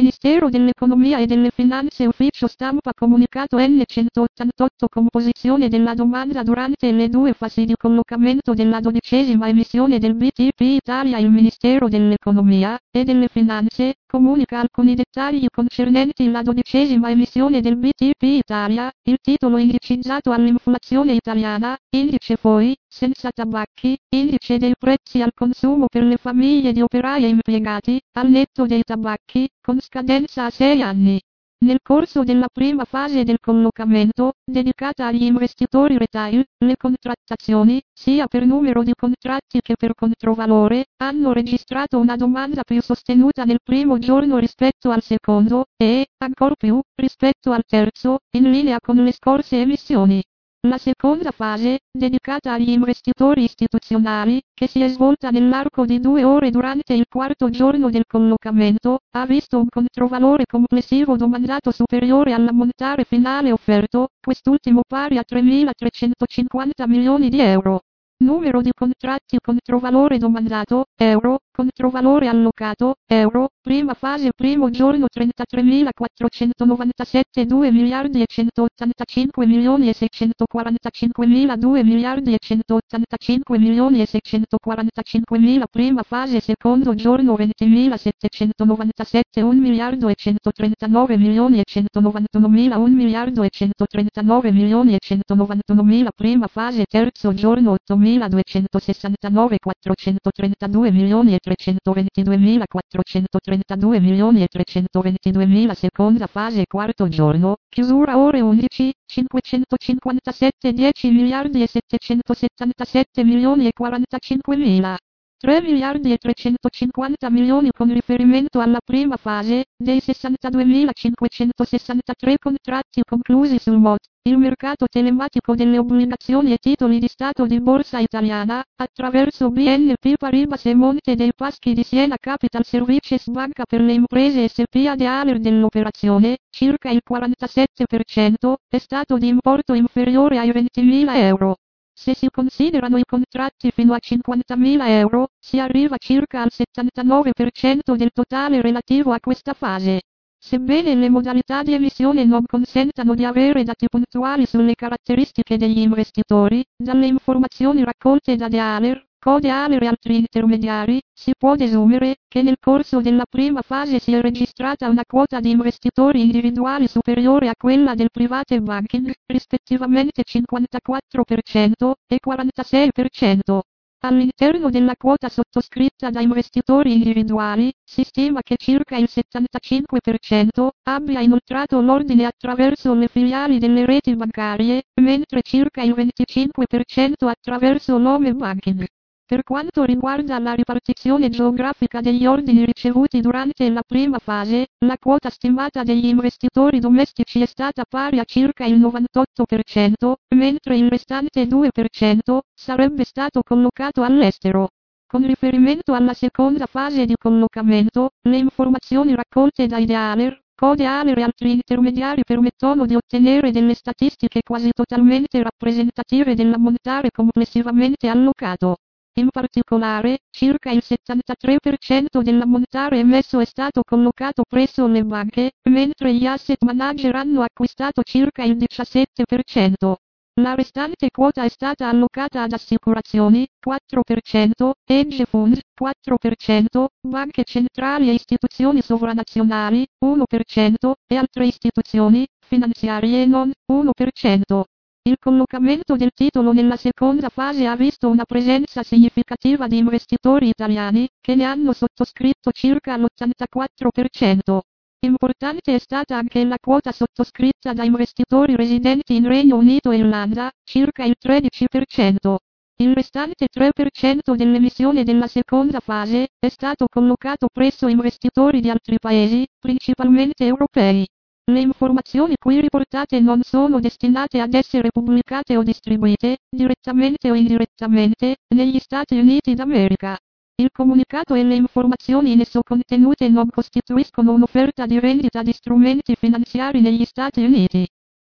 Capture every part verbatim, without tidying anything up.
Ministero dell'Economia e delle Finanze Ufficio Stampa Comunicato N centottantotto Composizione della domanda durante le due fasi di collocamento della dodicesima emissione del B T P Italia. Il Ministero dell'Economia e delle Finanze comunica alcuni dettagli concernenti la dodicesima emissione del B T P Italia. Il titolo indicizzato all'inflazione italiana, indice F O I, senza tabacchi, indice dei prezzi al consumo per le famiglie di operai e impiegati, al netto dei tabacchi, con scadenza a sei anni. Nel corso della prima fase del collocamento, dedicata agli investitori retail, le contrattazioni, sia per numero di contratti che per controvalore, hanno registrato una domanda più sostenuta nel primo giorno rispetto al secondo, e, ancor più, rispetto al terzo, in linea con le scorse emissioni. La seconda fase, dedicata agli investitori istituzionali, che si è svolta nell'arco di due ore durante il quarto giorno del collocamento, ha visto un controvalore complessivo domandato superiore all'ammontare finale offerto, quest'ultimo pari a tremilatrecentocinquanta milioni di euro. Numero di contratti controvalore domandato, euro, controvalore allocato, euro, prima fase primo giorno trentatremilaquattrocentonovantasette due miliardi e centottantacinque milioni e seicentoquarantacinquemila due miliardi e centottantacinque milioni e seicentoquarantacinquemila prima fase secondo giorno ventimilasettecentonovantasette un miliardo e centotrentanove milioni e centonovantunomila un miliardo e centotrentanove milioni e centonovantunomila prima fase terzo giorno ottomiladuecentosessantanove quattrocentotrentadue milioni e trecentoventiduemilaquattrocentotrentadue milioni e trecentoventiduemila seconda fase quarto giorno, chiusura ore undici, cinquecentocinquantasette dieci miliardi e settecentosettantasette milioni e quarantacinquemila. tre miliardi e trecentocinquanta milioni con riferimento alla prima fase, dei sessantaduemilacinquecentosessantatré contratti conclusi sul M O T, il mercato telematico delle obbligazioni e titoli di Stato di Borsa Italiana, attraverso B N P Paribas e Monte dei Paschi di Siena Capital Services Banca per le Imprese S P A Dealer dell'operazione, circa il quarantasette per cento, è stato di importo inferiore ai ventimila euro. Se si considerano i contratti fino a cinquantamila euro, si arriva circa al settantanove per cento del totale relativo a questa fase. Sebbene le modalità di emissione non consentano di avere dati puntuali sulle caratteristiche degli investitori, dalle informazioni raccolte da dealer, co-dealer e altri intermediari, si può desumere che nel corso della prima fase si è registrata una quota di investitori individuali superiore a quella del private banking, rispettivamente cinquantaquattro per cento e quarantasei per cento. All'interno della quota sottoscritta da investitori individuali, si stima che circa il settantacinque per cento abbia inoltrato l'ordine attraverso le filiali delle reti bancarie, mentre circa il venticinque per cento attraverso l'home banking. Per quanto riguarda la ripartizione geografica degli ordini ricevuti durante la prima fase, la quota stimata degli investitori domestici è stata pari a circa il novantotto per cento, mentre il restante due per cento sarebbe stato collocato all'estero. Con riferimento alla seconda fase di collocamento, le informazioni raccolte dai dealer, co-dealer e altri intermediari permettono di ottenere delle statistiche quasi totalmente rappresentative dell'ammontare complessivamente allocato. In particolare, circa il settantatré per cento dell'ammontare emesso è stato collocato presso le banche, mentre gli asset manager hanno acquistato circa il diciassette per cento. La restante quota è stata allocata ad assicurazioni, quattro per cento, hedge fund, quattro per cento, banche centrali e istituzioni sovranazionali, uno per cento, e altre istituzioni, finanziarie e non, uno per cento. Il collocamento del titolo nella seconda fase ha visto una presenza significativa di investitori italiani, che ne hanno sottoscritto circa l'ottantaquattro per cento. Importante è stata anche la quota sottoscritta da investitori residenti in Regno Unito e Irlanda, circa il tredici per cento. Il restante tre per cento dell'emissione della seconda fase è stato collocato presso investitori di altri paesi, principalmente europei. Le informazioni qui riportate non sono destinate ad essere pubblicate o distribuite, direttamente o indirettamente, negli Stati Uniti d'America. Il comunicato e le informazioni in esso contenute non costituiscono un'offerta di vendita di strumenti finanziari negli Stati Uniti.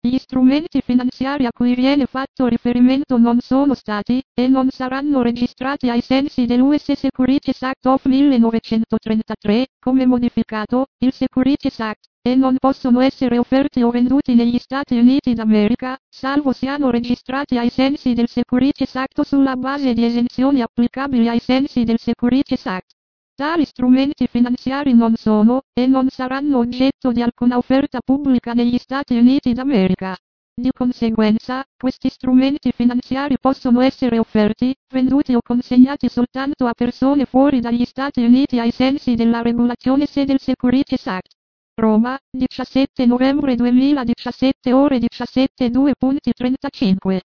Gli strumenti finanziari a cui viene fatto riferimento non sono stati, e non saranno registrati ai sensi dell'U S Securities Act of millenovecentotrentatré, come modificato, il Securities Act, e non possono essere offerti o venduti negli Stati Uniti d'America, salvo siano registrati ai sensi del Securities Act sulla base di esenzioni applicabili ai sensi del Securities Act. Tali strumenti finanziari non sono, e non saranno oggetto di alcuna offerta pubblica negli Stati Uniti d'America. Di conseguenza, questi strumenti finanziari possono essere offerti, venduti o consegnati soltanto a persone fuori dagli Stati Uniti ai sensi della regolazione S E del Securities Act. Roma, diciassette novembre duemiladiciassette ore diciassette due trentacinque.